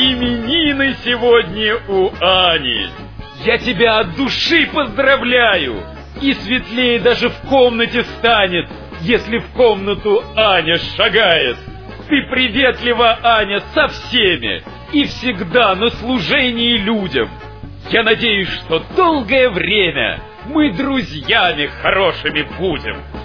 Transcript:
именины сегодня у Ани. Я тебя от души поздравляю. И светлее даже в комнате станет, если в комнату Аня шагает. Ты приветлива, Аня, со всеми и всегда на служении людям. Я надеюсь, что долгое время мы друзьями хорошими будем.